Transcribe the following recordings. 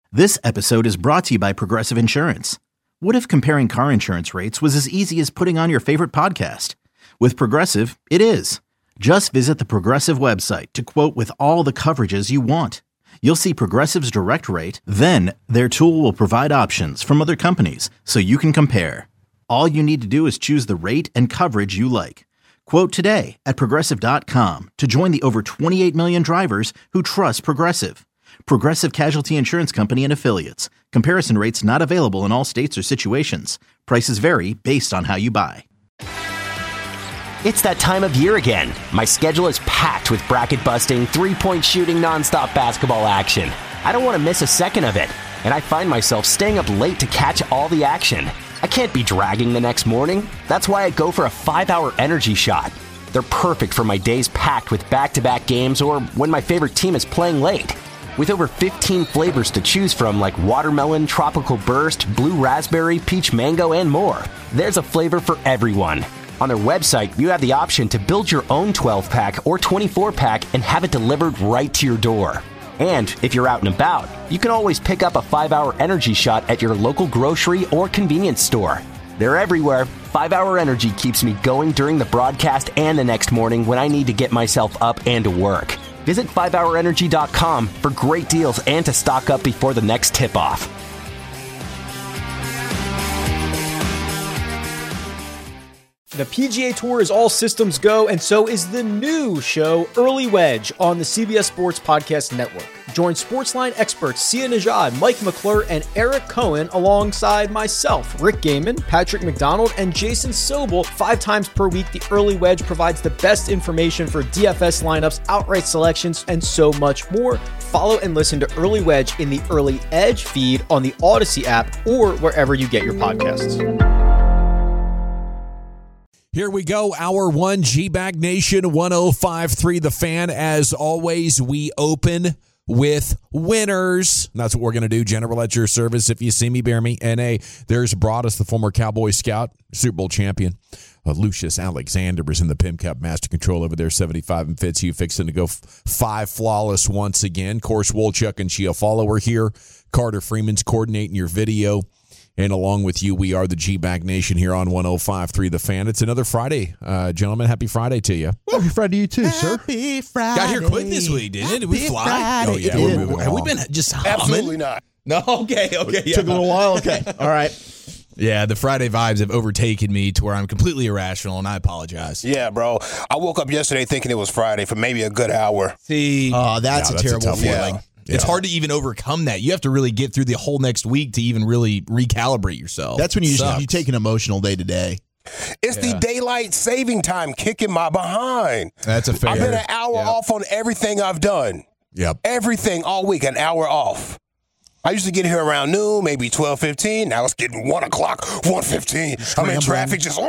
This episode is brought to you by Progressive Insurance. What if comparing car insurance rates was as easy as putting on your favorite podcast? With Progressive, it is. Just visit the Progressive website to quote with all the coverages you want. You'll see Progressive's direct rate, then their tool will provide options from other companies so you can compare. All you need to do is choose the rate and coverage you like. Quote today at Progressive.com to join the over 28 million drivers who trust Progressive. Progressive Casualty Insurance Company and Affiliates. Comparison rates not available in all states or situations. Prices vary based on how you buy. It's that time of year again. My schedule is packed with bracket-busting, three-point shooting, nonstop basketball action. I don't want to miss a second of it, and I find myself staying up late to catch all the action. I can't be dragging the next morning. That's why I go for a 5-hour energy shot. They're perfect for my days packed with back-to-back games or when my favorite team is playing late. With over 15 flavors to choose from like watermelon, tropical burst, blue raspberry, peach mango, and more, there's a flavor for everyone. On their website, you have the option to build your own 12-pack or 24-pack and have it delivered right to your door. And if you're out and about, you can always pick up a 5-hour energy shot at your local grocery or convenience store. They're everywhere. 5-hour energy keeps me going during the broadcast and the next morning when I need to get myself up and to work. Visit 5hourenergy.com for great deals and to stock up before the next tip-off. The PGA Tour is all systems go, and so is the new show, Early Wedge, on the CBS Sports Podcast Network. Join Sportsline experts Sia Nejad, Mike McClure, and Eric Cohen alongside myself, Rick Gaiman, Patrick McDonald, and Jason Sobel 5 times per week. The Early Wedge provides the best information for DFS lineups, outright selections, and so much more. Follow and listen to Early Wedge in the Early Edge feed on the Odyssey app or wherever you get your podcasts. Here we go, Hour 1, G-Bag Nation, 105.3 The Fan. As always, we open with winners. That's what we're going to do. General at your service. If you see me, bear me. NA, there's Broadus, the former Cowboy Scout, Super Bowl champion. Lucius Alexander is in the Pim Cup Master Control over there, 75 and fits. You fixing to go 5 flawless once again. Of course, Wolchuk and Chiafalo are here. Carter Freeman's coordinating your video. And along with you, we are the G-Bag Nation here on 105.3 The Fan. It's another Friday. Gentlemen, happy Friday to you. Happy Friday to you too, sir. Happy Friday. Got here quick this week, didn't it? Did we fly? Friday. Oh, yeah, we're moving Have we along. been just humming? Absolutely not. No, okay. Yeah. Took a little while. Okay. All right. Yeah, the Friday vibes have overtaken me to where I'm completely irrational, and I apologize. Yeah, bro. I woke up yesterday thinking it was Friday for maybe a good hour. See, That's a terrible tough feeling. one. It's hard to even overcome that. You have to really get through the whole next week to even really recalibrate yourself. That's when you Sucks. take an emotional day to day. It's the daylight saving time kicking my behind. That's a fair. I've been an hour off on everything I've done. Yep. Everything all week, an hour off. I used to get here around noon, maybe 12:15. Now it's getting 1 o'clock, 1:15. I'm in traffic just...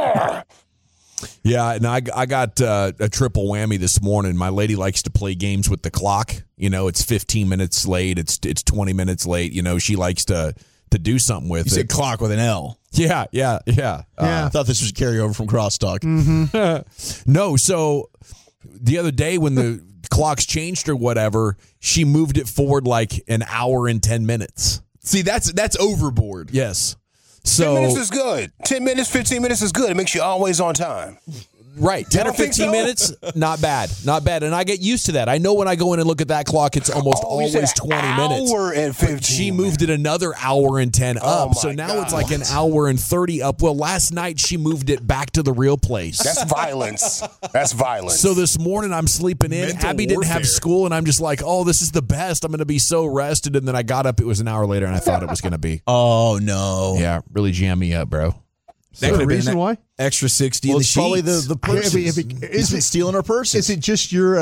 Yeah, and I got a triple whammy this morning. My lady likes to play games with the clock. You know, it's 15 minutes late. It's 20 minutes late. You know, she likes to do something with You it. said clock with an L. Yeah. I thought this was a carryover from Crosstalk. No, so the other day when the clocks changed or whatever, she moved it forward like an hour and 10 minutes. See, that's overboard. Yes. 10 minutes So is good. 10 minutes, 15 minutes is good. It makes you always on time. right, 10 or don't think 15 so? minutes, not bad, and I get used to that. I know when I go in and look at that clock, it's almost Oh, you said always 20 minutes. Hour and 15. But she moved it another hour and 10 up, Oh, so my now God. it's like an hour and 30 up. Well, last night she moved it back to the real place. That's violence. That's violence. So this morning I'm sleeping in. Mental Abby didn't have warfare. school, and I'm just like, oh, this is the best. I'm going to be so rested. And then I got up. It was an hour later, and I thought it was going to be. Oh, no. Yeah, really jam me up, bro. Is there a reason why? Extra 60 in Well, the it's probably sheets. the purses. Is it stealing our purses? Is it just your?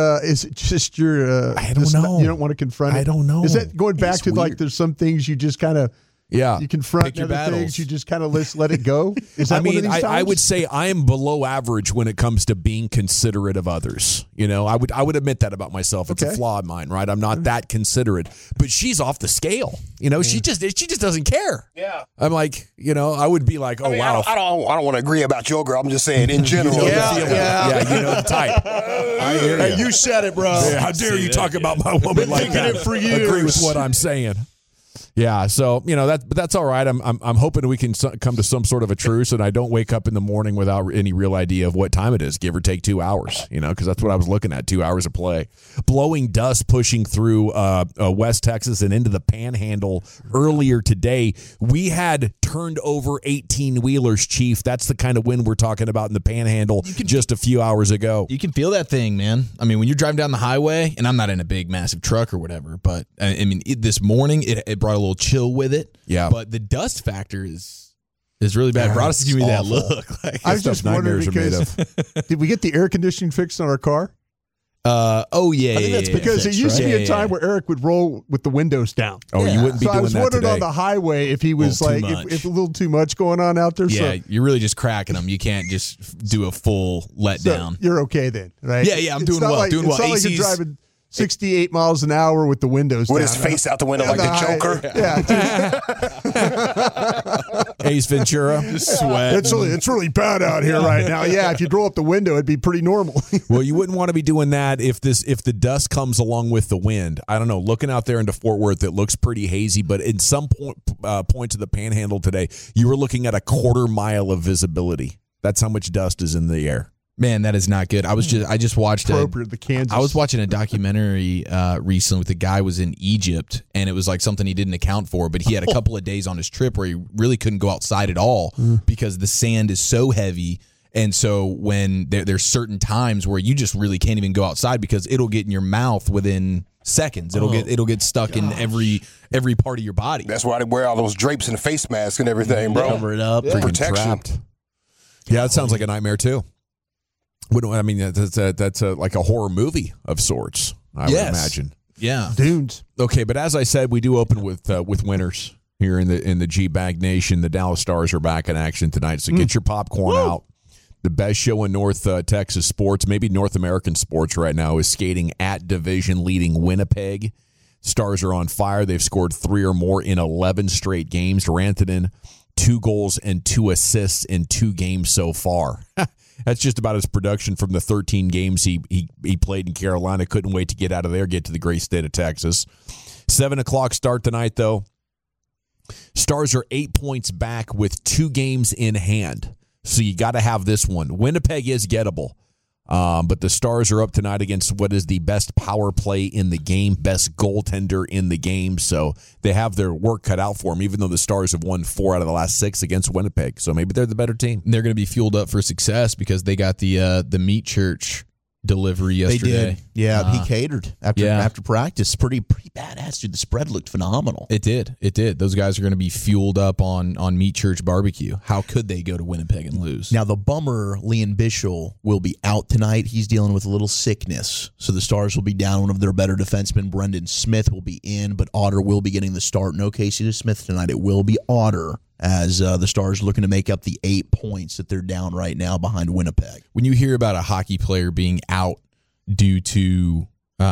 I don't know. You don't want to confront it. I don't know. Is that going back It's to like weird. there's some things you just kind of Yeah. you confront, Pick your and other battles. things you just kind of let it go? Is that I mean, one of these I times? would say I am below average when it comes to being considerate of others. You know, I would admit that about myself. It's a Okay. flaw of mine, right? I'm not that considerate, but she's off the scale. You know, she just doesn't care. Yeah. I'm like, you know, I would be like, oh I mean, wow. I don't want to agree about your girl. I'm just saying in general. Yeah, you know the type. I hear Hey, you said it, bro. Yeah, how dare you talk about my woman like thinking that? it for Agree with years. what I'm saying. Yeah, so that's all right. I'm hoping we can come to some sort of a truce, and I don't wake up in the morning without any real idea of what time it is, give or take 2 hours. Because that's what I was looking at, 2 hours of play. Blowing dust pushing through West Texas and into the Panhandle earlier today. We had turned over 18-wheelers, Chief. That's the kind of wind we're talking about in the Panhandle just a few hours ago. You can feel that thing, man. I mean, when you're driving down the highway, and I'm not in a big, massive truck or whatever, but I mean, this morning it brought a little chill with it. Yeah. But the dust factor is really bad. Broadus is giving me that look. Like, I was just wondering because did we get the air conditioning fixed on our car? Oh yeah. I think that's because it used to be a time where Eric would roll with the windows down. Oh, you wouldn't be doing that today. So I was wondering on the highway if he was like, if a little too much going on out there. Yeah, so, you're really just cracking them. You can't just do a full letdown. So you're okay then, right? Yeah, I'm doing well. It's not like you're driving 68 miles an hour with the windows down. With his face out the window like the Joker. Ace Ventura. Just sweat. It's really bad out here right now. Yeah, if you roll up the window, it'd be pretty normal. Well, you wouldn't want to be doing that if the dust comes along with the wind. I don't know. Looking out there into Fort Worth, it looks pretty hazy, but in some points of the Panhandle today, you were looking at a quarter mile of visibility. That's how much dust is in the air. Man, that is not good. I just watched the Kansas. I was watching a documentary recently with the guy was in Egypt, and it was like something he didn't account for, but he had a couple of days on his trip where he really couldn't go outside at all because the sand is so heavy. And so when there's certain times where you just really can't even go outside because it'll get in your mouth within seconds. It'll get stuck in every part of your body. That's why they wear all those drapes and the face masks and everything, bro. Cover it up. For protection. Trapped. Yeah, that sounds like a nightmare too. I mean, that's like a horror movie of sorts, I would imagine. Yeah. Dunes. Okay, but as I said, we do open with winners here in the G-Bag Nation. The Dallas Stars are back in action tonight, so get your popcorn out. The best show in North Texas sports, maybe North American sports right now, is skating at division-leading Winnipeg. Stars are on fire. They've scored 3 or more in 11 straight games. Rantanen, 2 goals and 2 assists in 2 games so far. That's just about his production from the 13 games he played in Carolina. Couldn't wait to get out of there, get to the great state of Texas. 7 o'clock start tonight, though. Stars are 8 points back with 2 games in hand. So you got to have this one. Winnipeg is gettable. But the Stars are up tonight against what is the best power play in the game, best goaltender in the game. So they have their work cut out for them, even though the Stars have won 4 out of the last 6 against Winnipeg. So maybe they're the better team. They're going to be fueled up for success because they got the meat church delivery yesterday. They did. Yeah, he catered after practice. Pretty badass, dude. The spread looked phenomenal. It did. Those guys are going to be fueled up on Meat Church barbecue. How could they go to Winnipeg and lose? Now, the bummer, Liam Bischel will be out tonight. He's dealing with a little sickness. So the Stars will be down one of their better defensemen. Brendan Smith will be in, but Otter will be getting the start. No Casey Smith tonight. It will be Otter as the Stars looking to make up the 8 points that they're down right now behind Winnipeg. When you hear about a hockey player being out due to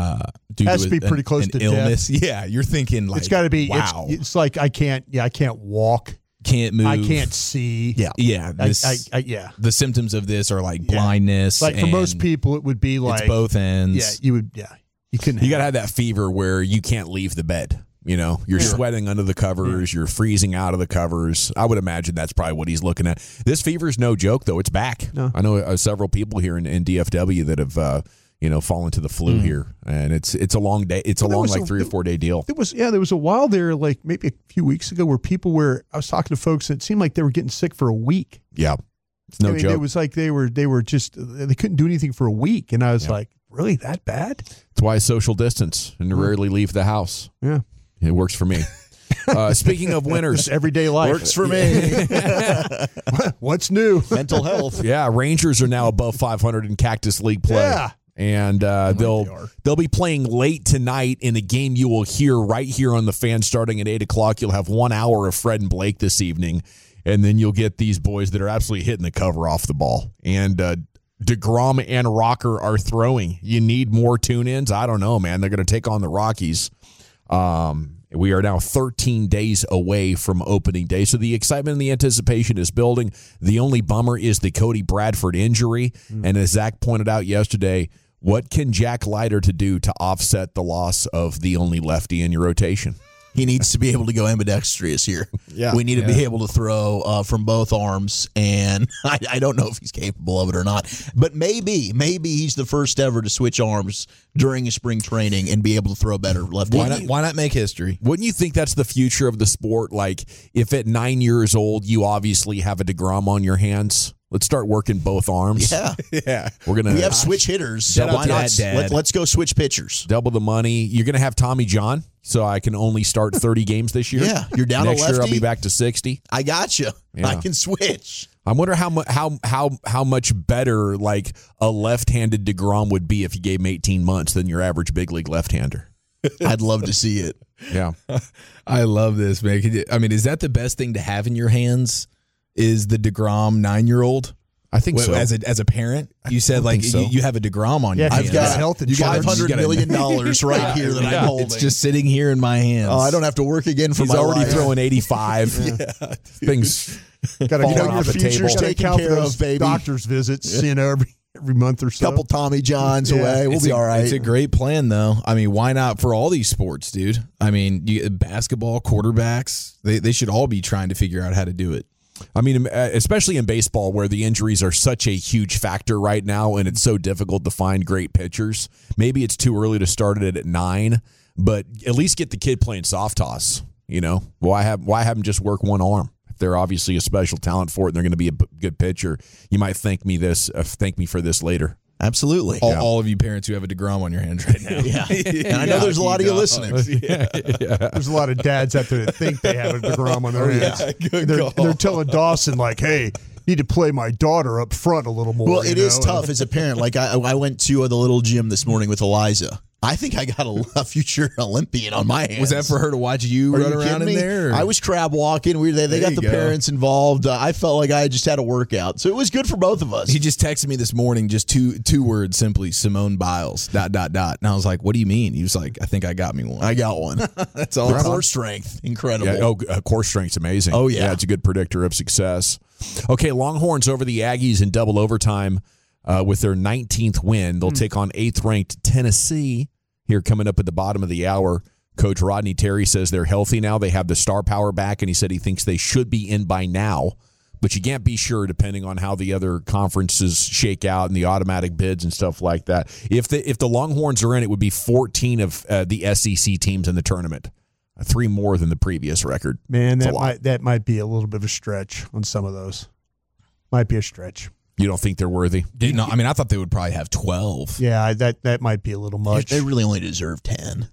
has to be pretty close to illness, death. Yeah, you're thinking like, it's got to be. Wow, it's like I can't walk, can't move, I can't see. Yeah. The symptoms of this are like blindness. Like for most people, it would be like it's both ends. Yeah, you would. Yeah, you couldn't. You got to have that fever where you can't leave the bed. You're sweating under the covers. You're freezing out of the covers. I would imagine that's probably what he's looking at. This fever's no joke, though. It's back. No. I know several people here in DFW that have, fallen to the flu here, and it's a long day. It's a long 3 or 4 day deal. There was a while there, like maybe a few weeks ago, where people were. I was talking to folks that seemed like they were getting sick for a week. Yeah, it's no joke. It was like they were just they couldn't do anything for a week, and I was like, really that bad? That's why I social distance and rarely leave the house. Yeah. It works for me. Speaking of winners, everyday life works for me. What's new? Mental health. Yeah, Rangers are now above 500 in Cactus League play. Yeah. And they'll be playing late tonight in a game you will hear right here on the Fan starting at 8 o'clock. You'll have 1 hour of Fred and Blake this evening, and then you'll get these boys that are absolutely hitting the cover off the ball. And DeGrom and Rocker are throwing. You need more tune-ins? I don't know, man. They're going to take on the Rockies. We are now 13 days away from opening day, so the excitement and the anticipation is building. The only bummer is the Cody Bradford injury, and as Zach pointed out yesterday, what can Jack Leiter do to offset the loss of the only lefty in your rotation? He needs to be able to go ambidextrous here. Yeah. We need to be able to throw from both arms, and I don't know if he's capable of it or not. But maybe he's the first ever to switch arms during a spring training and be able to throw better left-handed. Why not make history? Wouldn't you think that's the future of the sport? Like, if at 9 years old you obviously have a DeGrom on your hands, let's start working both arms. Yeah. Yeah. We have switch hitters. Shout So out why to not? that, Dad. Let's go switch pitchers. Double the money. You're going to have Tommy John, so I can only start 30 games this year. Yeah, you're down a Next year I'll lefty. be back to 60. I got you. Yeah. I can switch. I wonder how much better like a left-handed DeGrom would be if you gave him 18 months than your average big league left-hander. I'd love to see it. Yeah. I love this, man. I mean, is that the best thing to have in your hands? Is the DeGrom 9-year-old? I think so. As a parent, you said like think so. you have a DeGrom on your Yeah, hands. I've got health insurance. $500 million right here that I'm holding. It's just sitting here in my hands. Oh, I don't have to work again for He's my already life. throwing 85. Things Got to falling your off the future's table. taken Taken care care of, of, those baby. doctor's visits, every month or so. Couple Tommy Johns away. We'll It's be all right. It's a great plan, though. I mean, why not for all these sports, dude? I mean, basketball, quarterbacks, they should all be trying to figure out how to do it. I mean, especially in baseball where the injuries are such a huge factor right now and it's so difficult to find great pitchers. Maybe it's too early to start it at 9, but at least get the kid playing soft toss, you know? Why have him just work one arm? If they're obviously a special talent for it and they're going to be a good pitcher, you might thank me for this later. Absolutely. All of you parents who have a DeGrom on your hands right now. Yeah. And I know there's a lot of you listening. There's a lot of dads out there that think they have a DeGrom on their hands. They're telling Dawson, like, hey, need to play my daughter up front a little more. Well, it is tough as a parent. Like I went to the little gym this morning with Eliza. I think I got a future Olympian on my hands. Was that for her to watch you Are run you around kidding in me? there? Or? I was crab walking. They got you the go. parents involved. I felt like I just had a workout, so it was good for both of us. He just texted me this morning, just two words simply, Simone Biles, ... And I was like, what do you mean? He was like, I think I got me one. I got one. That's all. The core strength, incredible. Yeah, core strength's amazing. Oh, yeah. It's a good predictor of success. Okay, Longhorns over the Aggies in double overtime with their 19th win. They'll take on 8th-ranked Tennessee here coming up at the bottom of the hour. Coach Rodney Terry says they're healthy now. They have the star power back, and he said he thinks they should be in by now. But you can't be sure depending on how the other conferences shake out and the automatic bids and stuff like that. If the Longhorns are in, it would be 14 of the SEC teams in the tournament. 3 more than the previous record. Man, It's that might be a little bit of a stretch on some of those. Might be a stretch. You don't think they're worthy? No, I mean, I thought they would probably have 12. Yeah, that might be a little much. They really only deserve 10.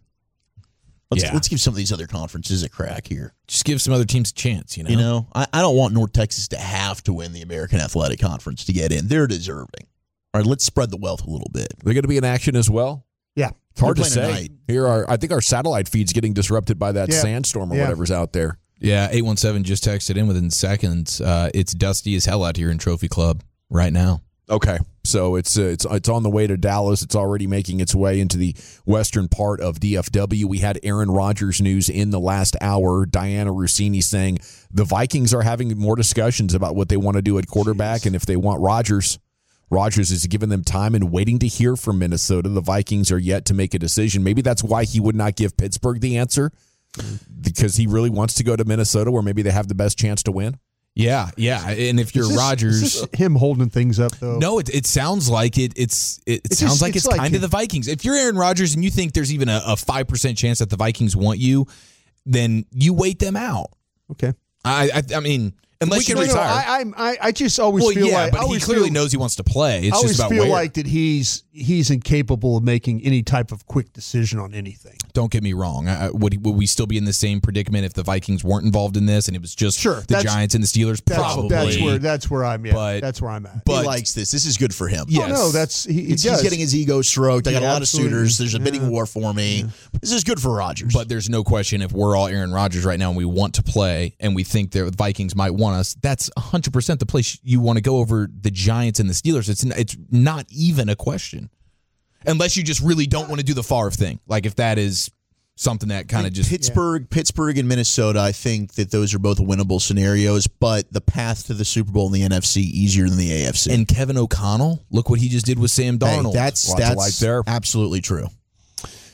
Let's give some of these other conferences a crack here. Just give some other teams a chance, you know? I don't want North Texas to have to win the American Athletic Conference to get in. They're deserving. All right, let's spread the wealth a little bit. They're going to be in action as well? Yeah. It's hard to They're say. playing I think our satellite feed's getting disrupted by that sandstorm or whatever's out there. Yeah, 817 just texted in within seconds. It's dusty as hell out here in Trophy Club right now. Okay, so it's on the way to Dallas. It's already making its way into the western part of DFW. We had Aaron Rodgers news in the last hour. Diana Rossini saying the Vikings are having more discussions about what they want to do at quarterback and if they want Rodgers. Rodgers is giving them time and waiting to hear from Minnesota. The Vikings are yet to make a decision. Maybe that's why he would not give Pittsburgh the answer, because he really wants to go to Minnesota where maybe they have the best chance to win. Yeah. And if you're Rodgers, is this him holding things up though? no, it sounds like it. It sounds like it's kind of the Vikings. If you're Aaron Rodgers and you think there's even a 5% chance that the Vikings want you, then you wait them out. Okay. I mean, unless you retire. I just always feel like but he clearly knows he wants to play. It's I always just about feel where. like that he's incapable of making any type of quick decision on anything. Don't get me wrong. Would we still be in the same predicament if the Vikings weren't involved in this and it was just the Giants and the Steelers? Probably. That's where I'm at. That's where I'm at. He likes this. This is good for him. Yes. Oh, no, he's getting his ego stroked. I got a lot of absolutely. suitors. There's a bidding war for me. Yeah. This is good for Rodgers. But there's no question if we're all Aaron Rodgers right now and we want to play and we think the Vikings might want us, that's 100% the place you want to go over the Giants and the Steelers. It's not even a question. Unless you just really don't want to do the Favre thing. Like if that is something that kind of just Pittsburgh and Minnesota, I think that those are both winnable scenarios, but the path to the Super Bowl in the NFC easier than the AFC. And Kevin O'Connell, look what he just did with Sam Darnold. That's like there. absolutely true.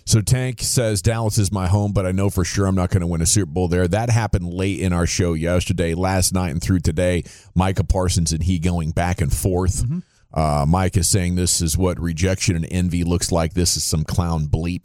So Tank says, Dallas is my home, but I know for sure I'm not going to win a Super Bowl there. That happened late in our show yesterday, last night, and through today. Micah Parsons and he going back and forth. Mike is saying this is what rejection and envy looks like. This is some clown bleep.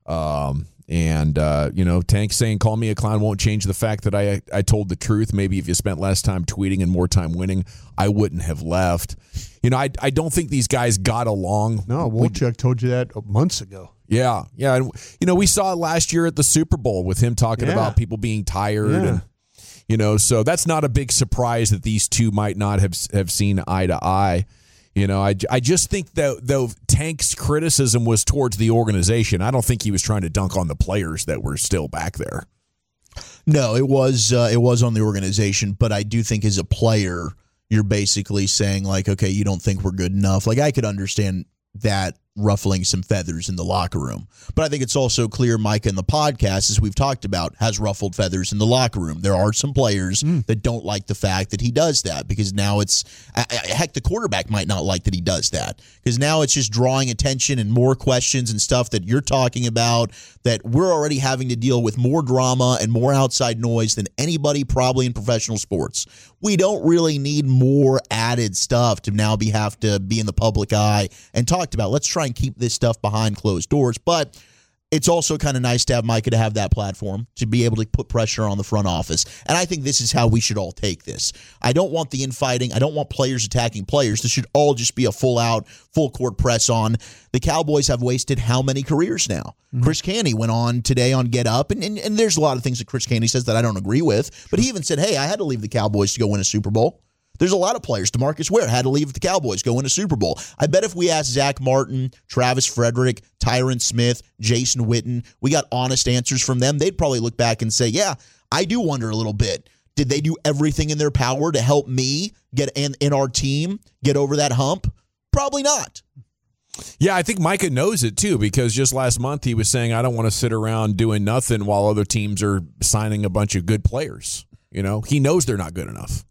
Tank saying, call me a clown won't change the fact that I told the truth. Maybe if you spent less time tweeting and more time winning, I wouldn't have left. I don't think these guys got along. No, Wolchuk told you that months ago. Yeah. And, we saw it last year at the Super Bowl with him talking about people being tired. And, so that's not a big surprise that these two might not have seen eye to eye. I just think that though Tank's criticism was towards the organization, I don't think he was trying to dunk on the players that were still back there. No, it was on the organization, but I do think as a player, you're basically saying like, okay, you don't think we're good enough. Like I could understand that ruffling some feathers in the locker room. But I think it's also clear Micah in the podcast, as we've talked about, has ruffled feathers in the locker room. There are some players that don't like the fact that he does that because now it's heck, the quarterback might not like that he does that because now it's just drawing attention and more questions and stuff that you're talking about that we're already having to deal with more drama and more outside noise than anybody probably in professional sports. We don't really need more added stuff to now have to be in the public eye and talked about. Let's try and keep this stuff behind closed doors. But it's also kind of nice to have Micah to have that platform to be able to put pressure on the front office. And I think this is how we should all take this. I don't want the infighting. I don't want players attacking players. This should all just be a full court press on. The Cowboys have wasted how many careers now? Chris Canty went on today on Get Up, and there's a lot of things that Chris Canty says that I don't agree with, but he even said, hey, I had to leave the Cowboys to go win a Super Bowl. There's a lot of players. DeMarcus Ware had to leave the Cowboys, go win a Super Bowl. I bet if we asked Zach Martin, Travis Frederick, Tyron Smith, Jason Witten, we got honest answers from them, they'd probably look back and say, yeah, I do wonder a little bit. Did they do everything in their power to help me get in our team get over that hump? Probably not. Yeah, I think Micah knows it too because just last month he was saying, I don't want to sit around doing nothing while other teams are signing a bunch of good players. He knows they're not good enough.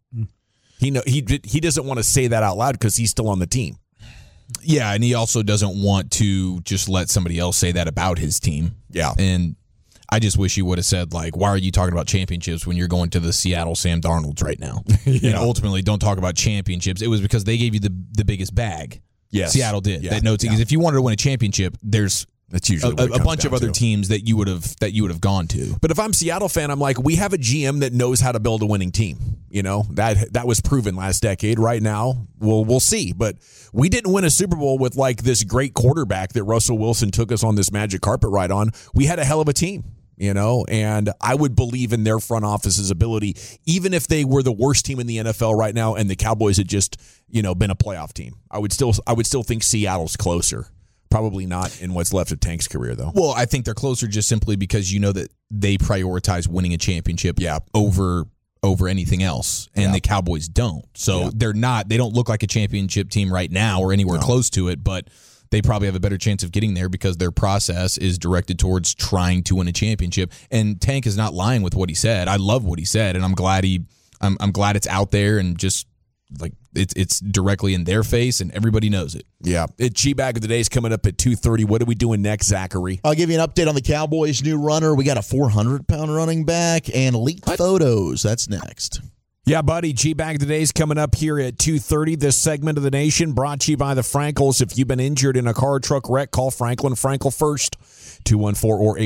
He doesn't want to say that out loud because he's still on the team. Yeah, and he also doesn't want to just let somebody else say that about his team. Yeah. And I just wish he would have said, like, why are you talking about championships when you're going to the Seattle Sam Darnolds right now? And ultimately, don't talk about championships. It was because they gave you the biggest bag. Yes. Seattle did. Yeah. Because if you wanted to win a championship, that's usually a bunch of other teams that you would have gone to. But if I'm a Seattle fan, I'm like, we have a GM that knows how to build a winning team. That was proven last decade. Right now, we'll see. But we didn't win a Super Bowl with like this great quarterback that Russell Wilson took us on this magic carpet ride on. We had a hell of a team. And I would believe in their front office's ability, even if they were the worst team in the NFL right now and the Cowboys had just, been a playoff team. I would still think Seattle's closer. Probably not in what's left of Tank's career, though. Well, I think they're closer just simply because that they prioritize winning a championship over anything else, and the Cowboys don't. So they don't look like a championship team right now or anywhere close to it, but they probably have a better chance of getting there because their process is directed towards trying to win a championship. And Tank is not lying with what he said. I love what he said, and I'm glad I'm glad it's out there and just like it's directly in their face and everybody knows it. Yeah. G-Bag of the Day is coming up at 2:30. What are we doing next, Zachary? I'll give you an update on the Cowboys' new runner. We got a 400-pound running back and elite photos. That's next. Yeah, buddy. G-Bag of the Day is coming up here at 2:30. This segment of the nation brought to you by the Frankels. If you've been injured in a car or truck wreck, call Franklin Frankel first. 214 or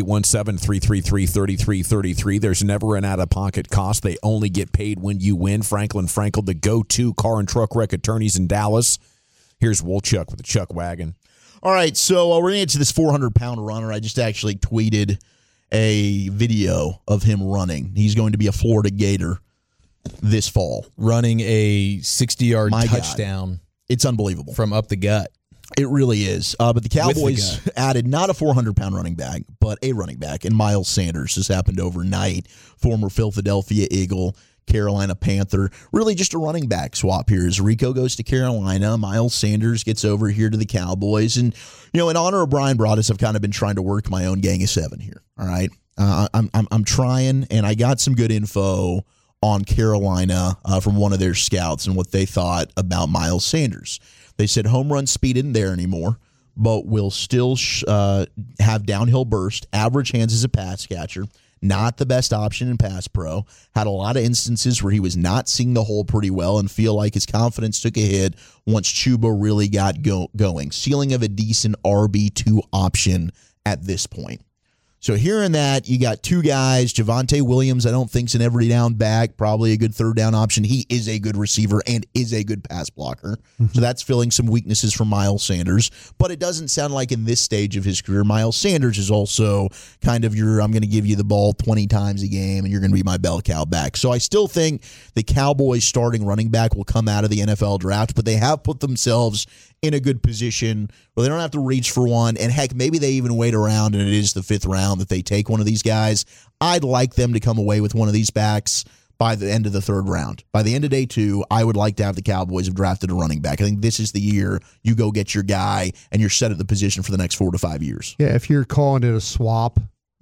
817-333-3333. There's never an out-of-pocket cost. They only get paid when you win. Franklin Frankel, the go-to car and truck wreck attorneys in Dallas. Here's Wolchuk with the Chuck Wagon. All right, so we're going to get to this 400-pound runner. I just actually tweeted a video of him running. He's going to be a Florida Gator this fall. Running a 60-yard touchdown. God. It's unbelievable. From up the gut. It really is. But the Cowboys added not a 400-pound running back, but a running back, and Miles Sanders. This happened overnight. Former Philadelphia Eagle, Carolina Panther. Really just a running back swap here. As Rico goes to Carolina, Miles Sanders gets over here to the Cowboys. And, in honor of Brian Broaddus, I've kind of been trying to work my own gang of seven here. All right? I'm trying, and I got some good info on Carolina from one of their scouts and what they thought about Miles Sanders. They said home run speed isn't there anymore, but will still have downhill burst, average hands as a pass catcher, not the best option in pass pro. Had a lot of instances where he was not seeing the hole pretty well and feel like his confidence took a hit once Chuba really got going. Ceiling of a decent RB2 option at this point. So hearing that, you got two guys. Javonte Williams, I don't think is an every down back, probably a good third down option. He is a good receiver and is a good pass blocker. So that's filling some weaknesses for Miles Sanders. But it doesn't sound like in this stage of his career, Miles Sanders is also kind of I'm going to give you the ball 20 times a game and you're going to be my bell cow back. So I still think the Cowboys starting running back will come out of the NFL draft, but they have put themselves in a good position where they don't have to reach for one. And heck, maybe they even wait around and it is the 5th round that they take one of these guys. I'd like them to come away with one of these backs by the end of the 3rd round. By the end of day 2, I would like to have the Cowboys have drafted a running back. I think this is the year you go get your guy and you're set at the position for the next 4 to 5 years. Yeah, if you're calling it a swap,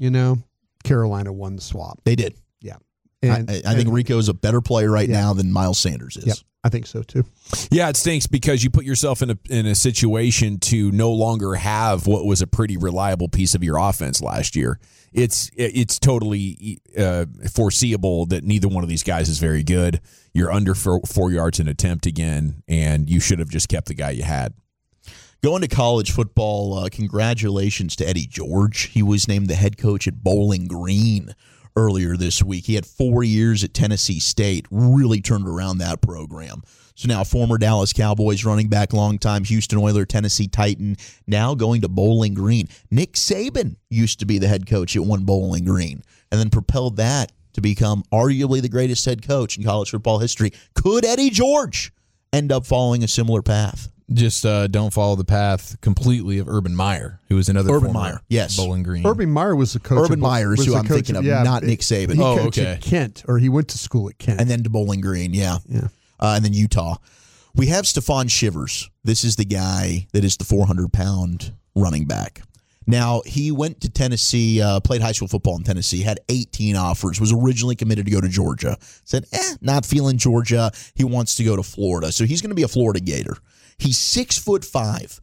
Carolina won the swap. They did. Yeah. And I think Rico's a better player right now than Miles Sanders is. Yep. I think so too. Yeah, it stinks because you put yourself in a situation to no longer have what was a pretty reliable piece of your offense last year. It's totally foreseeable that neither one of these guys is very good. You're under 4 yards an attempt again, and you should have just kept the guy you had. Going to college football, congratulations to Eddie George. He was named the head coach at Bowling Green earlier this week. He had 4 years at Tennessee State, really turned around that program. So now former Dallas Cowboys running back, longtime Houston Oiler, Tennessee Titan, now going to Bowling Green. Nick Saban used to be the head coach at one Bowling Green and then propelled that to become arguably the greatest head coach in college football history. Could Eddie George end up following a similar path? Just don't follow the path completely of Urban Meyer, who was another Urban former Meyer, yes. Bowling Green. Urban Meyer was the coach. Urban Meyer is who I'm thinking of, not Nick Saban. He coached at Kent, or he went to school at Kent. And then to Bowling Green, yeah. And then Utah. We have Stephon Shivers. This is the guy that is the 400-pound running back. Now, he went to Tennessee, played high school football in Tennessee, had 18 offers, was originally committed to go to Georgia. Said, not feeling Georgia. He wants to go to Florida. So he's going to be a Florida Gator. He's 6'5",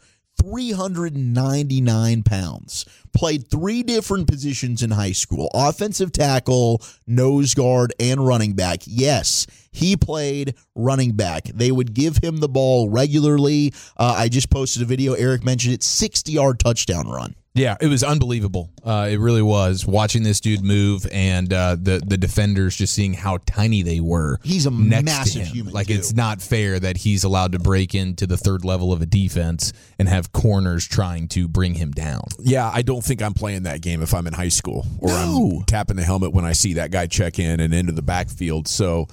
399 pounds. Played 3 different positions in high school: offensive tackle, nose guard, and running back. Yes, he played running back. They would give him the ball regularly. I just posted a video. Eric mentioned it, 60-yard touchdown run. Yeah, it was unbelievable. It really was. Watching this dude move and the defenders just seeing how tiny they were. He's a massive human. Like, it's not fair that he's allowed to break into the 3rd level of a defense and have corners trying to bring him down. Yeah, I don't think I'm playing that game if I'm in high school or I'm tapping the helmet when I see that guy check in and into the backfield. So,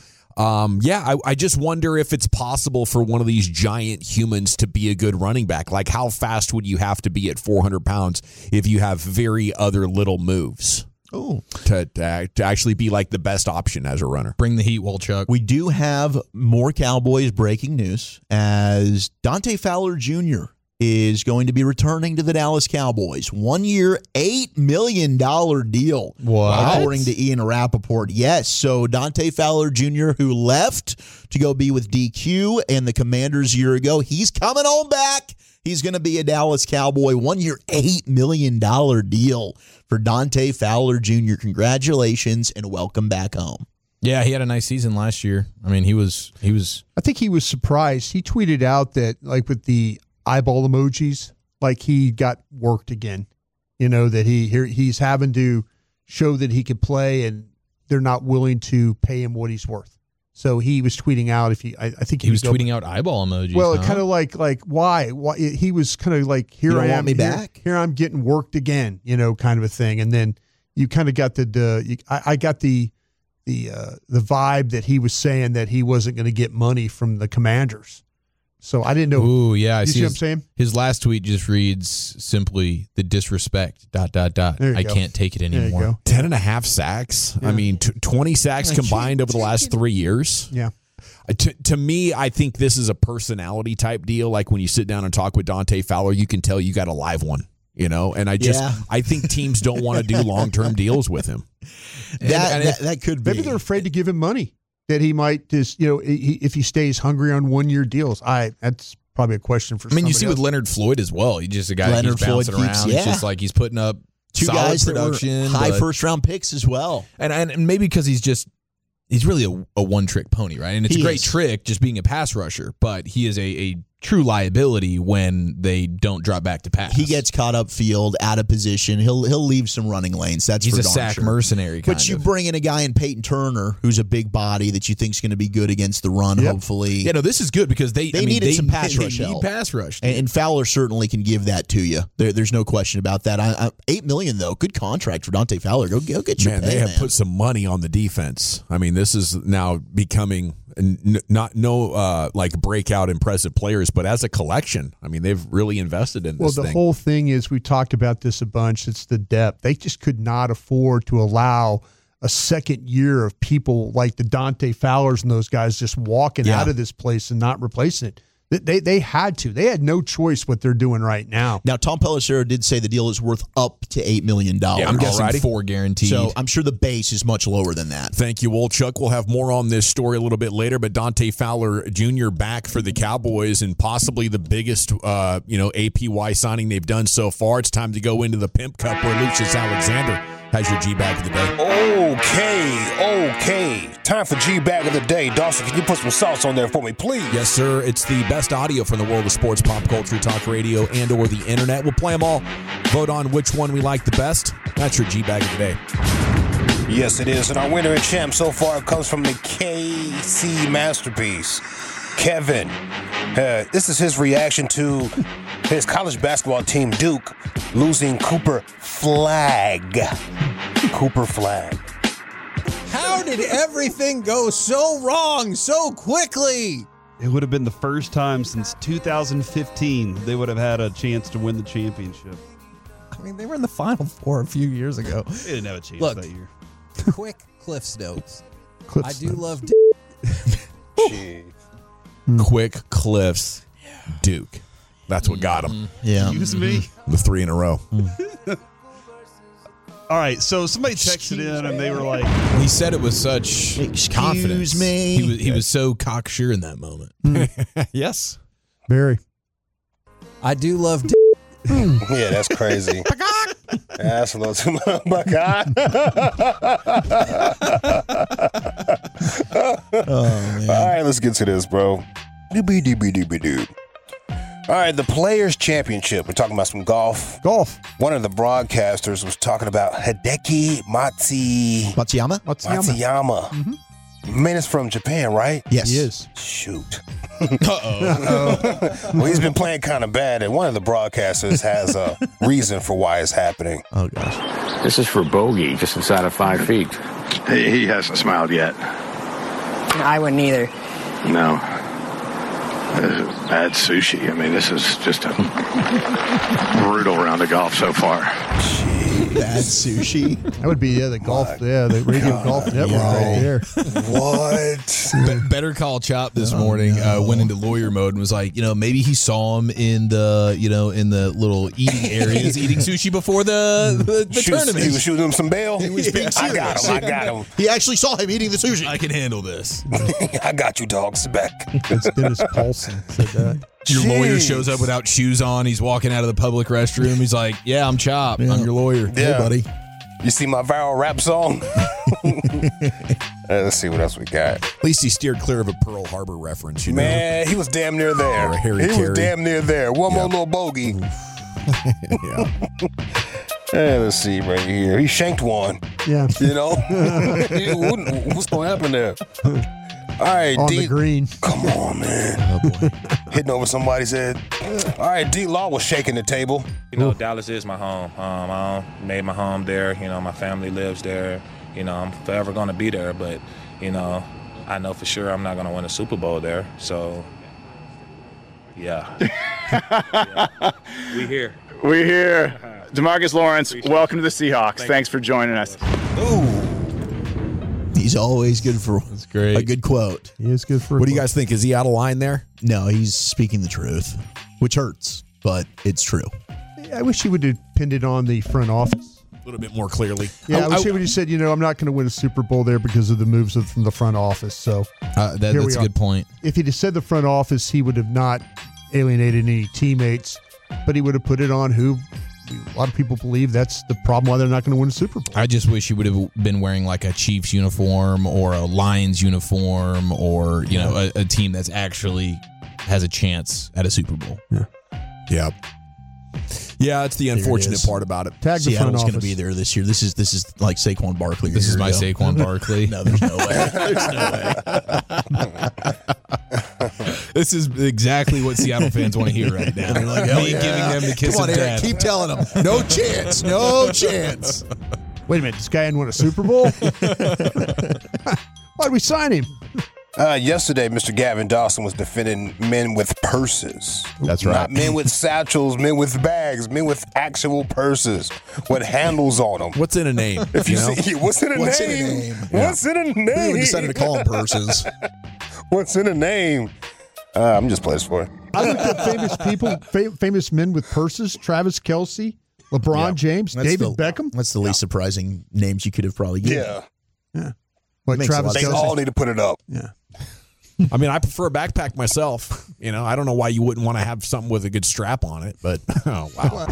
I just wonder if it's possible for one of these giant humans to be a good running back. Like, how fast would you have to be at 400 pounds if you have very other little moves? To actually be like the best option as a runner. Bring the heat, Wolchuk. We do have more Cowboys breaking news as Dante Fowler Jr. is going to be returning to the Dallas Cowboys. 1 year, $8 million deal. What? According to Ian Rappaport. Yes, so Dante Fowler Jr., who left to go be with DQ and the Commanders a year ago, he's coming on back. He's going to be a Dallas Cowboy. 1 year, $8 million deal for Dante Fowler Jr. Congratulations and welcome back home. Yeah, he had a nice season last year. I mean, he was. I think he was surprised. He tweeted out that, like, with the eyeball emojis, like, he got worked again. That he's having to show that he could play, and they're not willing to pay him what he's worth. So he was tweeting out I think he was tweeting out eyeball emojis. Well, kind of like why he was kind of like, here I am, here I'm getting worked again, kind of a thing. And then you kind of got I got the vibe that he was saying that he wasn't going to get money from the Commanders. So I didn't know. Ooh, yeah. I see what I'm saying? His last tweet just reads simply, the disrespect, ... I can't take it anymore. 10.5 sacks. Yeah. I mean, 20 sacks combined over the last 3 years. Yeah. To me, I think this is a personality type deal. Like, when you sit down and talk with Dante Fowler, you can tell you got a live one. And I think teams don't want to do long-term deals with him. That could be. Maybe they're afraid to give him money. That he might just, if he stays hungry on 1 year deals. That's probably a question for. I mean, you see somebody with else. Leonard Floyd as well. He's just a guy Leonard who's bouncing Floyd keeps- around. yeah. It's just like he's putting up Two solid guys production, that were high but- first-round picks as well. and maybe because he's really a one-trick pony, right? And it's He a great is. trick just being a pass rusher, but he is a true liability when they don't drop back to pass. He gets caught up field, out of position. He'll leave some running lanes. That's He's for a darn sack sure. mercenary kind But you of. bring in a guy in Peyton Turner who's a big body that you think is going to be good against the run, Yep. hopefully. Yeah, no, this is good because they needed some pass rush They help. need pass rush. And Fowler certainly can give that to you. There's no question about that. $8 million though, good contract for Dante Fowler. Go get your Man, pay, they have man. put some money on the defense. I mean, this is now becoming like breakout impressive players, but as a collection, I mean, they've really invested in Well, this the thing. whole thing is we talked about this a bunch. It's the depth. They just could not afford to allow a second year of people like the Dante Fowlers and those guys just walking Yeah. out of this place and not replacing it. They had to. They had no choice what they're doing right now. Now, Tom Pelissero did say the deal is worth up to $8 million. Yeah, I'm guessing Alrighty. 4 guaranteed. So I'm sure the base is much lower than that. Thank you, Wolchuk. We'll have more on this story a little bit later, but Dante Fowler Jr. back for the Cowboys and possibly the biggest, APY signing they've done so far. It's time to go into the Pimp Cup where Lucius Alexander has your G-Bag of the day. Okay. Time for G-Bag of the Day. Dawson, can you put some sauce on there for me, please? Yes, sir. It's the best audio from the world of sports, pop culture, talk radio, and or the internet. We'll play them all. Vote on which one we like the best. That's your G-Bag of the day. Yes, it is. And our winner and champ so far comes from the KC Masterpiece, Kevin. This is his reaction to his college basketball team, Duke, losing Cooper Flagg. Cooper Flagg. How did everything go so wrong so quickly? It would have been the first time since 2015 they would have had a chance to win the championship. I mean, they were in the Final Four a few years ago. They didn't have a chance Look, that year. Quick Cliff's Notes. Cliff's I do Notes. love Jeez. Quick Cliffs Duke. That's what got him. Yeah. Excuse me? The 3 in a row. All right, so somebody texted in and they were like, he said it with such confidence. Excuse me. He was so cocksure in that moment. Yes. Very. I do love Yeah, that's crazy. That's a little too much. All right, let's get to this, bro. Doobie-doobie-doobie-doo. All right, the Players' Championship. We're talking about some golf. Golf. One of the broadcasters was talking about Hideki Matsuyama? Matsuyama. Man, it's from Japan, right? Yes. He is. Shoot. Well, he's been playing kind of bad, and one of the broadcasters has a reason for why it's happening. Oh, gosh. This is for bogey, just inside of 5 feet. He hasn't smiled yet. I wouldn't either. No. Bad sushi. I mean, this is just a brutal round of golf so far. Bad sushi. That would be the golf. The Radio Golf Network right there. What? Better Call Chop this morning went into lawyer mode and was like, maybe he saw him in the, in the little eating areas eating sushi before the tournament. He was shooting him some bail. He was being I got serious. him. I got him. He actually saw him eating the sushi. I can handle this. I got you, dog. Sit back. That's Dennis Paulson said that. Your lawyer Jeez. shows up without shoes on. He's walking out of the public restroom. He's like, yeah, I'm Chop. Yeah. I'm your lawyer. Yeah. Hey, buddy. You see my viral rap song? Let's see what else we got. At least he steered clear of a Pearl Harbor reference, you know. Man, he was damn near there. Or a Harry He was Carey. damn near there. One more little bogey. Yeah. Let's see right here. He shanked one. Yeah. You know? What's going to happen there? All right, On D. the green. Come on, man. Oh, boy. Hitting over somebody's head. All right, D-Law was shaking the table. Dallas is my home. I made my home there. My family lives there. I'm forever going to be there. But, I know for sure I'm not going to win a Super Bowl there. So, yeah. We here. We're here. DeMarcus Lawrence, welcome to the Seahawks. Thanks for joining us. He's always good for great. a good quote. He is good for. What do you guys think? Is he out of line there? No, he's speaking the truth, which hurts, but it's true. I wish he would have pinned it on the front office. A little bit more clearly. Yeah, I wish he would have said, I'm not going to win a Super Bowl there because of the moves from the front office. So That's Here we a are. good point. if he'd have said the front office, he would have not alienated any teammates, but he would have put it on who a lot of people believe that's the problem why they're not going to win a Super Bowl. I just wish he would have been wearing like a Chiefs uniform or a Lions uniform or, you know, a team that's actually has a chance at a Super Bowl. Yeah. Yeah, that's the unfortunate part about it. Tag the front Seattle's going office. to be there this year. This is like Saquon Barkley. This is my Saquon Barkley. No, there's no way. There's no way. This is exactly what Seattle fans want to hear right now. They're like, hell Me yeah. giving them the kiss Come on, of Eric, death. keep telling them. No chance. No chance. Wait a minute, this guy hadn't won a Super Bowl? Why'd we sign him? Yesterday, Mr. Gavin Dawson was defending men with purses. That's right. Not men with satchels, men with bags, men with actual purses with handles on them. What's in a name? If you see, what's in a What's in a name? name? What's in a name? We decided to call them purses. What's in a name? I'm just playing for it. I looked at famous people, famous men with purses. Travis Kelce, LeBron James, David Beckham. That's the least surprising names you could have probably given. Yeah. What, Makes a Travis lot of They sense. Kelce? all need to put it up. Yeah. I mean, I prefer a backpack myself. You know, I don't know why you wouldn't want to have something with a good strap on it, but oh wow.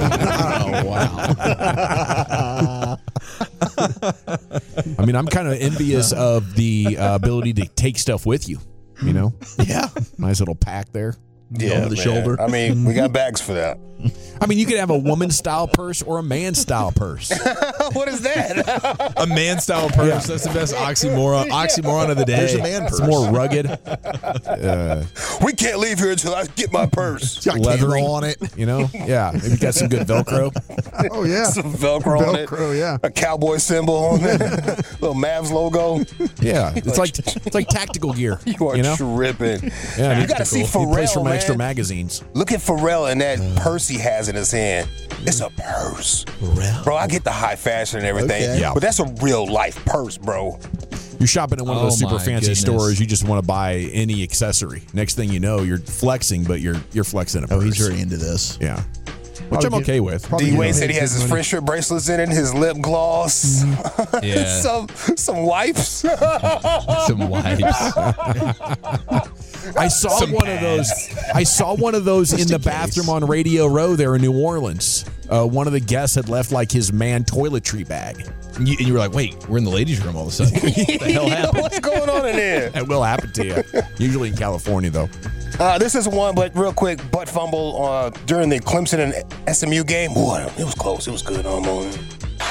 I mean, I'm kind of envious of the ability to take stuff with you. You know, Yeah. nice little pack there. Yeah, Over the man. shoulder. I mean, we got bags for that. I mean, you could have a woman style purse or a man style purse. What is that? A man style purse. That's the best oxymoron of the day. There's a man purse. It's more rugged, We can't leave here until I get my purse. Got leathery camera on it. You know, yeah. Maybe got some good Velcro. Oh, yeah. Some Velcro on it. Velcro, yeah. A cowboy symbol on it. Little Mavs logo. Yeah, it's like tactical gear. You are know? tripping. Yeah, You got to see he plays for Pharrell, my extra man. magazines. Look at Pharrell and that purse he has in his hand. It's a purse. Pharrell. Bro, I get the high fashion and everything. Okay. Yeah. But that's a real life purse, bro. You're shopping at one of those Oh, super my fancy goodness. stores. You just want to buy any accessory. Next thing you know, you're flexing, but you're flexing a purse. Oh, he's very into this. Yeah, which I'm okay with. D. Wade said he has his friendship bracelets in it, his lip gloss, Yeah. some wipes. Some wipes. I saw one of those. I saw one of those in the bathroom on Radio Row there in New Orleans. One of the guests had left like his man toiletry bag. And you were like, wait, we're in the ladies' room all of a sudden. What the hell happened? What's going on in there? That will happen to you. Usually in California, though. This is one, but real quick, butt fumble during the Clemson and SMU game. Boy, it was close. It was good almost.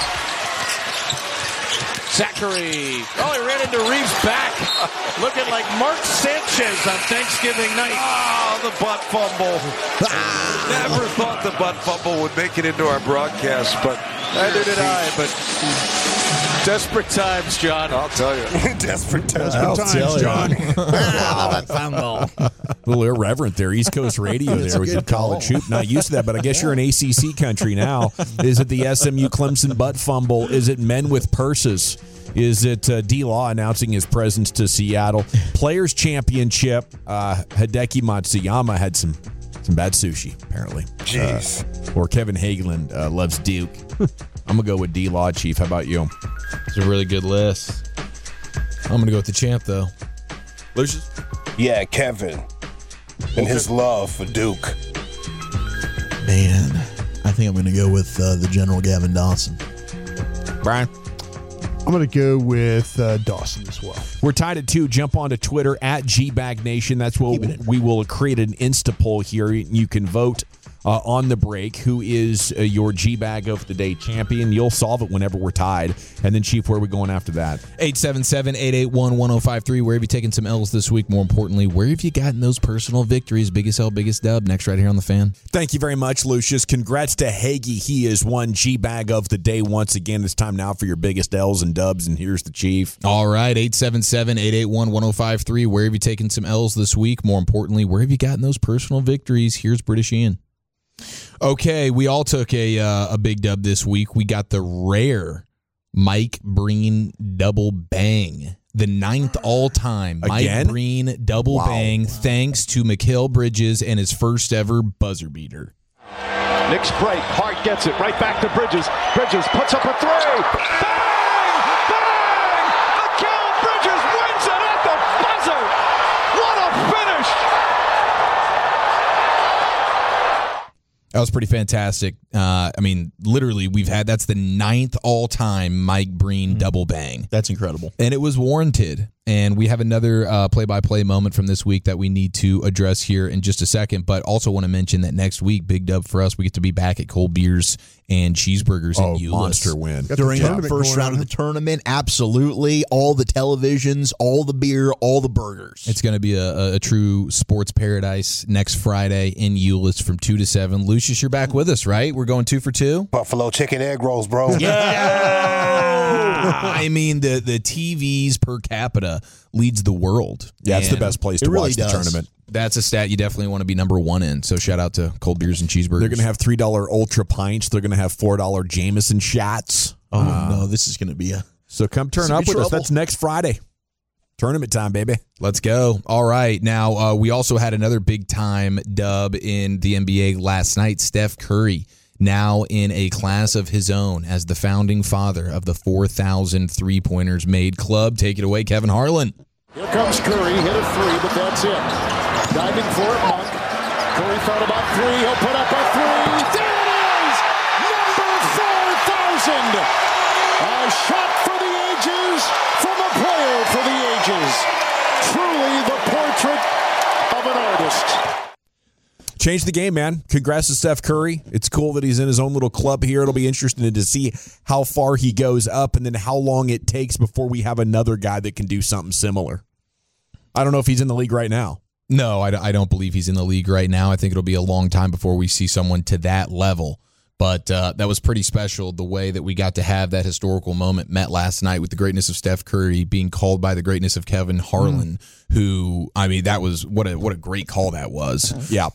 Zachary. Oh, he ran into Reeves' back. Looking like Mark Sanchez on Thanksgiving night. Oh, the butt fumble. Never thought the butt fumble would make it into our broadcast, but neither did I. But desperate times, John. I'll tell you. Desperate times. John. A little irreverent there. East Coast radio there with your college hoop. Not used to that, but I guess you're in ACC country now. Is it the SMU Clemson butt fumble? Is it men with purses? Is it D-Law announcing his presence to Seattle? Players Championship. Hideki Matsuyama had some bad sushi, apparently. Jeez. Or Kevin Hagelin loves Duke. I'm going to go with D-Law, Chief. How about you? It's a really good list. I'm going to go with the champ, though. Lucius? Yeah, Kevin. And his love for Duke. Man, I think I'm going to go with the General Gavin Dawson. Brian? I'm going to go with Dawson as well. We're tied at 2. Jump onto Twitter at GBagNation. That's where we will create an Insta poll here. You can vote on the break who is your G-Bag of the Day champion. You'll solve it whenever we're tied. And then, Chief, where are we going after that? 877-881-1053. Where have you taken some L's this week? More importantly, where have you gotten those personal victories? Biggest L, biggest dub. Next right here on The Fan. Thank you very much, Lucius. Congrats to Hagee. He is one G-Bag of the Day once again. It's time now for your biggest L's and dubs, and here's the Chief. All right, 877-881-1053. Where have you taken some L's this week? More importantly, where have you gotten those personal victories? Here's British Ian. Okay, we all took a big dub this week. We got the rare Mike Breen double bang. The 9th all-time Again? Mike Breen double bang, thanks to Mikal Bridges and his first ever buzzer beater. Nick's break. Hart gets it right back to Bridges. Bridges puts up a three. Bang! Bang! Mikal Bridges wins it at the buzzer. What a finish! That was pretty fantastic. I mean, literally, that's the 9th all-time Mike Breen double bang. That's incredible. And it was warranted. And we have another play-by-play moment from this week that we need to address here in just a second. But also want to mention that next week, big dub for us, we get to be back at Cold Beers and Cheeseburgers in Euless. Monster win. During the first round of the tournament, absolutely. All the televisions, all the beer, all the burgers. It's going to be a true sports paradise next Friday in Euless from 2 to 7. Lucius, you're back with us, right? We're going 2 for 2? Buffalo chicken egg rolls, bro. I mean, the TVs per capita leads the world. Yeah, it's the best place to watch the tournament. That's a stat you definitely want to be number 1 in. So shout out to Cold Beers and Cheeseburgers. They're going to have $3 Ultra Pints. They're going to have $4 Jameson shots. Oh, no, this is going to be So come turn up with us. That's next Friday. Tournament time, baby. Let's go. All right. Now, we also had another big-time dub in the NBA last night. Steph Curry, now in a class of his own as the founding father of the 4,000 three-pointers made club. Take it away, Kevin Harlan. Here comes Curry, hit a 3, but that's it. Diving for it, Monk. Curry thought about 3, he'll put up a 3. There it is! Number 4,000! A shot for the ages from a player for the ages. Truly the portrait of an artist. Change the game, man. Congrats to Steph Curry. It's cool that he's in his own little club here. It'll be interesting to see how far he goes up and then how long it takes before we have another guy that can do something similar. I don't know if he's in the league right now. No, I don't believe he's in the league right now. I think it'll be a long time before we see someone to that level. But that was pretty special, the way that we got to have that historical moment met last night with the greatness of Steph Curry being called by the greatness of Kevin Harlan, who, I mean, that was what a great call that was. Yeah.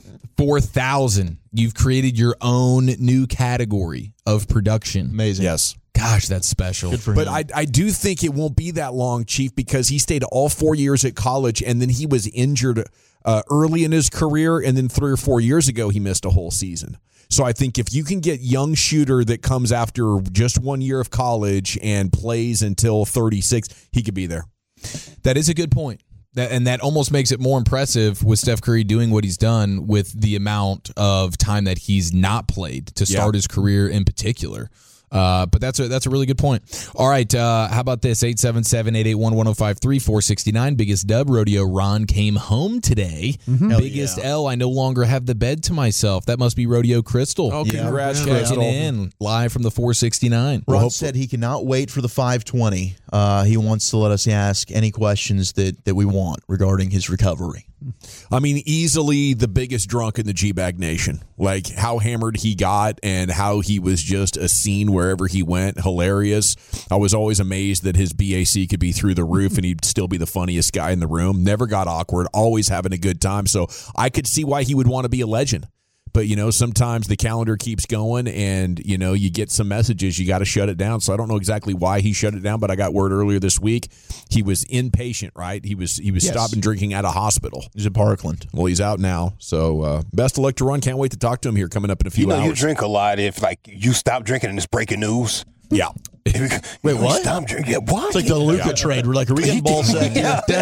4,000. You've created your own new category of production. Amazing. Yes. Gosh, that's special. Good for But him. I do think it won't be that long, Chief, because he stayed all 4 years at college, and then he was injured early in his career, and then 3 or 4 years ago he missed a whole season. So I think if you can get young shooter that comes after just 1 year of college and plays until 36, he could be there. That is a good point. And that almost makes it more impressive with Steph Curry doing what he's done with the amount of time that he's not played to start his career in particular. But that's a really good point. All right, how about this? 877-881-1053, 469. Biggest dub, Rodeo Ron came home today. Biggest L, I no longer have the bed to myself. That must be Rodeo Crystal. Oh, congrats, Checking Crystal. in live from the 469. Ron said he cannot wait for the 520. He wants to let us ask any questions that we want regarding his recovery. I mean, easily the biggest drunk in the G-Bag Nation. Like, how hammered he got and how he was just a scene wherever he went. Hilarious. I was always amazed that his BAC could be through the roof and he'd still be the funniest guy in the room. Never got awkward. Always having a good time. So I could see why he would want to be a legend. But, you know, sometimes the calendar keeps going and, you know, you get some messages. You got to shut it down. So I don't know exactly why he shut it down, but I got word earlier this week he was inpatient, right? He was stopping drinking at a hospital. He's in Parkland. Well, he's out now. So best of luck to Ron. Can't wait to talk to him here coming up in a few hours. You drink a lot if, like, you stop drinking and it's breaking news. Yeah. Wait, what? Stop drinking. What? It's like the Luka trade. We're like, are we getting ball second?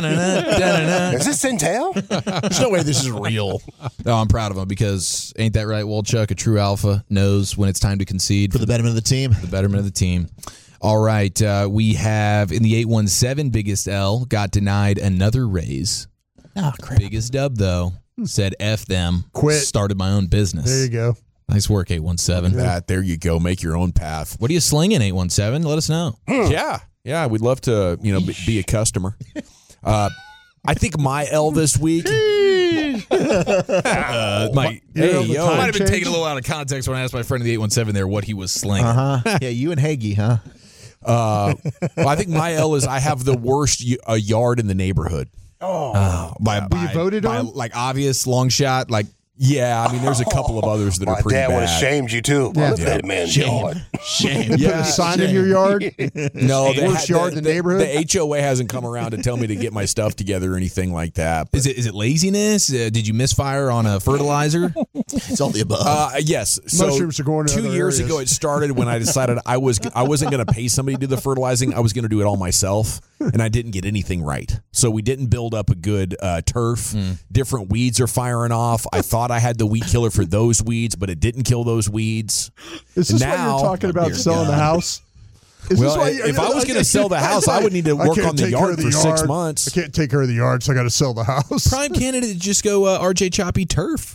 Is this Intel? There's no way this is real. No, I'm proud of him because ain't that right, Walchuk? A true alpha knows when it's time to concede. For the betterment of the team. The betterment of the team. All right. We have in the 817 biggest L got denied another raise. Oh, crap. Biggest dub, though, said F them. Quit. Started my own business. There you go. Nice work, 817. There you go. Make your own path. What are you slinging, 817? Let us know. Yeah. We'd love to, be a customer. I think my L this week. Might have been taken a little out of context when I asked my friend in the 817 there what he was slinging. Yeah, you and Hagee, huh? Well, I think my L is I have the worst yard in the neighborhood. Were you voted on? Like obvious long shot, like. Yeah, I mean, there's a couple of others that are pretty bad. My dad would have shamed you, too. Yeah. That man's yard. Shame. You put a sign in your yard? No, Worst yard in the neighborhood? The HOA hasn't come around to tell me to get my stuff together or anything like that. Is it laziness? Did you misfire on a fertilizer? It's all the above. Yes. So Mushrooms are going to 2 other years areas. ago, it started when I decided I wasn't going to pay somebody to do the fertilizing. I was going to do it all myself. and I didn't get anything right. So we didn't build up a good turf. Different weeds are firing off. I thought I had the weed killer for those weeds, but it didn't kill those weeds. Is this why you're talking about selling the house? If I was going to sell the house, I would need to work on the yard for 6 months. I can't take care of the yard, so I got to sell the house. Prime candidate, just go RJ Choppy turf.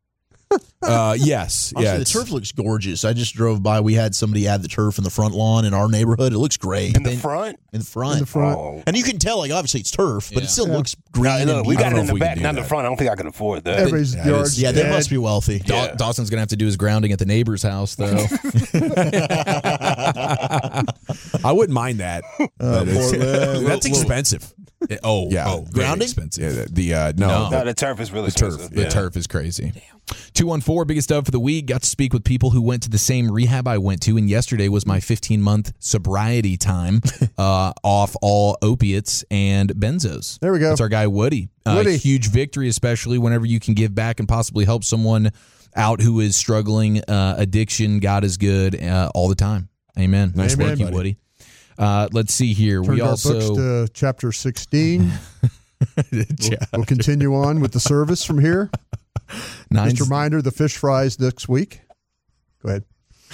Yes. Honestly, the turf looks gorgeous. I just drove by. We had somebody add the turf in the front lawn in our neighborhood. It looks great. In the front? In the front. Oh. And you can tell, like, obviously it's turf, but it still looks green. No, we got it in the we back, not in the front. I don't think I can afford that. Everybody's yard's they dead. must be wealthy. Dawson's going to have to do his grounding at the neighbor's house, though. I wouldn't mind that. That's expensive. Grounding? Expensive. No, the turf is really expensive. The turf is crazy. 214, biggest dub for the week. Got to speak with people who went to the same rehab I went to, and yesterday was my 15-month sobriety time off all opiates and benzos. There we go. That's our guy Woody. Huge victory, especially whenever you can give back and possibly help someone out who is struggling. Addiction, God is good all the time. Amen. Nice work, you Woody. Let's see here. Turned our books to chapter 16. We'll continue on with the service from here. Just a reminder, the fish fries next week. Go ahead.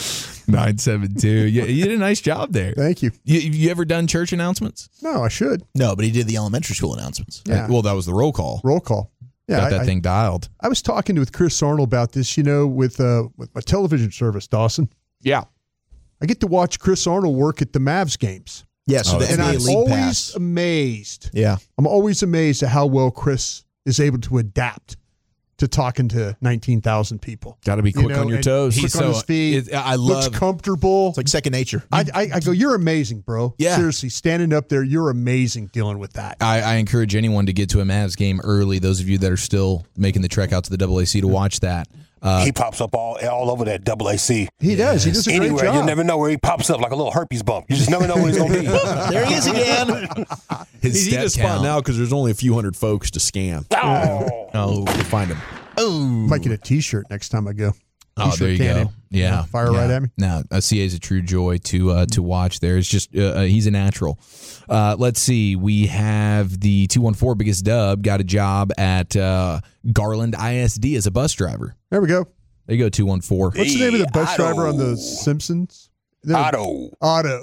972. Yeah, you did a nice job there. Thank you. You ever done church announcements? No, I should. No, but he did the elementary school announcements. Yeah. Well, that was the roll call. Roll call. Yeah, Got that thing dialed. I was talking with Chris Arnold about this, with my television service, Dawson. Yeah. I get to watch Chris Arnold work at the Mavs games. Yeah, so and I'm always amazed. Yeah. I'm always amazed at how well Chris is able to adapt to talking to 19,000 people. Got to be quick on your toes. Quick on his feet. Looks comfortable. It's like second nature. I go, you're amazing, bro. Yeah. Seriously, standing up there, you're amazing dealing with that. I encourage anyone to get to a Mavs game early. Those of you that are still making the trek out to the AAC to watch that. He pops up all over that AAC. He does. He does a great job. You never know where he pops up, like a little herpes bump. You just never know where he's going to be. There he is again. He's easy to spot now because there's only a few hundred folks to scan. Oh, to find him. Oh, might get a T-shirt next time I go. Oh, there you go. Yeah, fire right at me. No, CA is a true joy to watch. There, it's just he's a natural. Let's see. We have the 214 biggest dub. Got a job at Garland ISD as a bus driver. There we go. There you go. 214. What's the name of the bus driver on the Simpsons? Otto.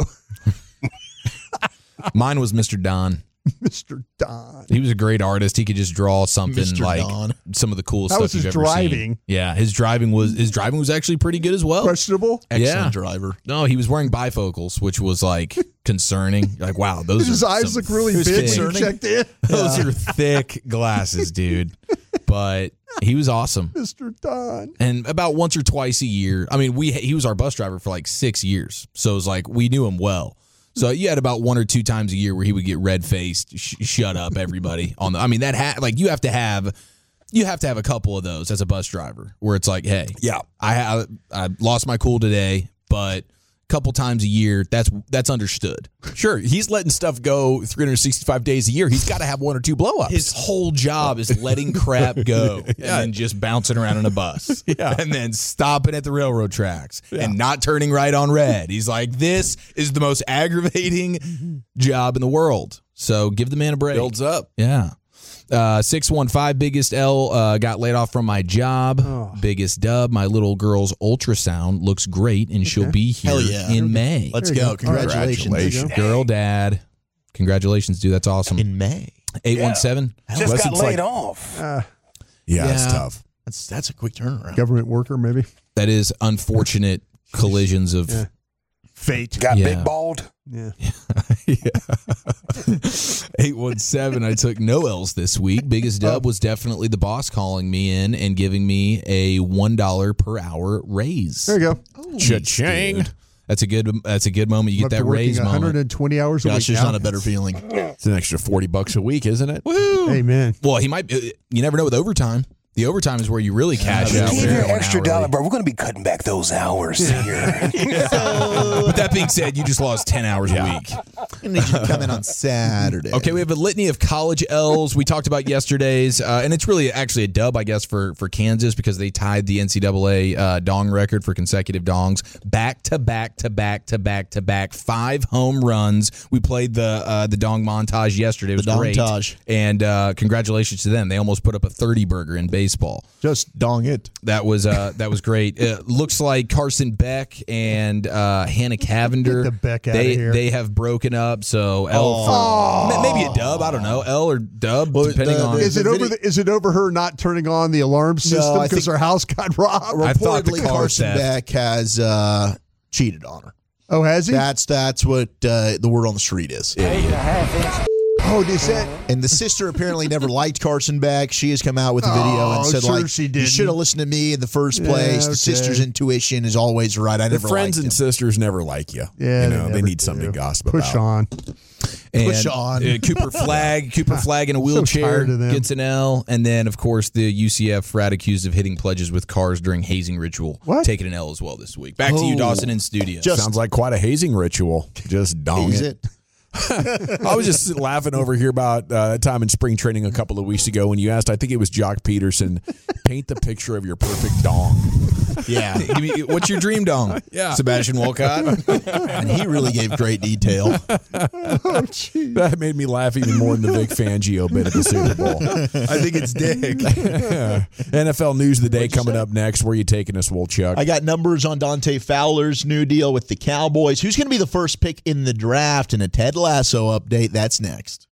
Mine was Mr. Don. Mr. Don. He was a great artist. He could just draw something Mr. like Don. some of the coolest That stuff was you've his ever driving. seen. Yeah, his driving was actually pretty good as well. Questionable. Excellent driver. No, he was wearing bifocals, which was like concerning. Like, wow, those His are eyes some look really big when you checked in. Those are thick glasses, dude. But he was awesome. Mr. Don. And about once or twice a year. I mean, he was our bus driver for like 6 years. So it was like we knew him well. So you had about 1 or 2 times a year where he would get red-faced, shut up everybody on the. I mean, that you have to have a couple of those as a bus driver where it's like, hey, yeah, I lost my cool today, but couple times a year, that's understood. Sure, he's letting stuff go 365 days a year. He's got to have 1 or 2 blow-ups. His whole job is letting crap go and then just bouncing around in a bus. And then stopping at the railroad tracks and not turning right on red. He's like, this is the most aggravating job in the world. So give the man a break. Builds up. Yeah. 615, biggest L, got laid off from my job. Biggest dub, my little girl's ultrasound looks great, and she'll be here in May. Let's go. Congratulations. Girl dad. Congratulations, dude. That's awesome. In May. 817. Just got laid off. That's tough. That's a quick turnaround. Government worker, maybe. That is unfortunate collisions of fate. Got big balled. Yeah. 817. I took no L's this week. Biggest dub was definitely the boss calling me in and giving me a $1 per hour raise. There you go. Cha-ching. That's a good moment. You get that raise moment. 120 hours a week. Gosh, there's not a better feeling. It's an extra $40 a week, isn't it? Woo! Amen. Well, he might. You never know with overtime. The overtime is where you really cash out. Give your extra dollar, bro. We're going to be cutting back those hours here. With that being said, you just lost 10 hours a week. I need you to come in on Saturday. Okay, we have a litany of college L's. We talked about yesterday's, and it's really actually a dub, I guess, for Kansas because they tied the NCAA dong record for consecutive dongs. Back to back to back to back to back. 5 home runs. We played the dong montage yesterday. It was great. And congratulations to them. They almost put up a 30-burger in baseball. Just dong it. That was great. It looks like Carson Beck and Hannah Cavender. Get the Beck out of here. They have broken up. So L maybe a dub. I don't know. L or dub, depending on. Is it over her not turning on the alarm system because her house got robbed? I thought the Reportedly, car Carson theft. Beck has cheated on her. Oh, has he? That's what the word on the street is. Oh, is that? And the sister apparently never liked Carson Beck. She has come out with a video and said, sure like, she you didn't. should have listened to me in the first place. The sister's intuition is always right. I The never friends liked and him. sisters never like you. Yeah, they never need do. something to gossip Push about. on. And, Push on. Cooper Flag in a wheelchair tired of them. gets an L. And then, of course, the UCF frat accused of hitting pledges with cars during hazing ritual. What? Taking an L as well this week. Back to you, Dawson, in studio. Sounds like quite a hazing ritual. Just dong Haze it. it. I was just laughing over here about a time in spring training a couple of weeks ago when you asked, I think it was Jock Peterson, paint the picture of your perfect dong. Yeah. What's your dream dong? Yeah. Sebastian Walcott. And he really gave great detail. That made me laugh even more than the Vic Fangio bit at the Super Bowl. I think it's Dick. NFL News of the Day coming up next. Where are you taking us, Wolchuk? I got numbers on Dante Fowler's new deal with the Cowboys. Who's going to be the first pick in the draft and a Ted Lasso update? That's next.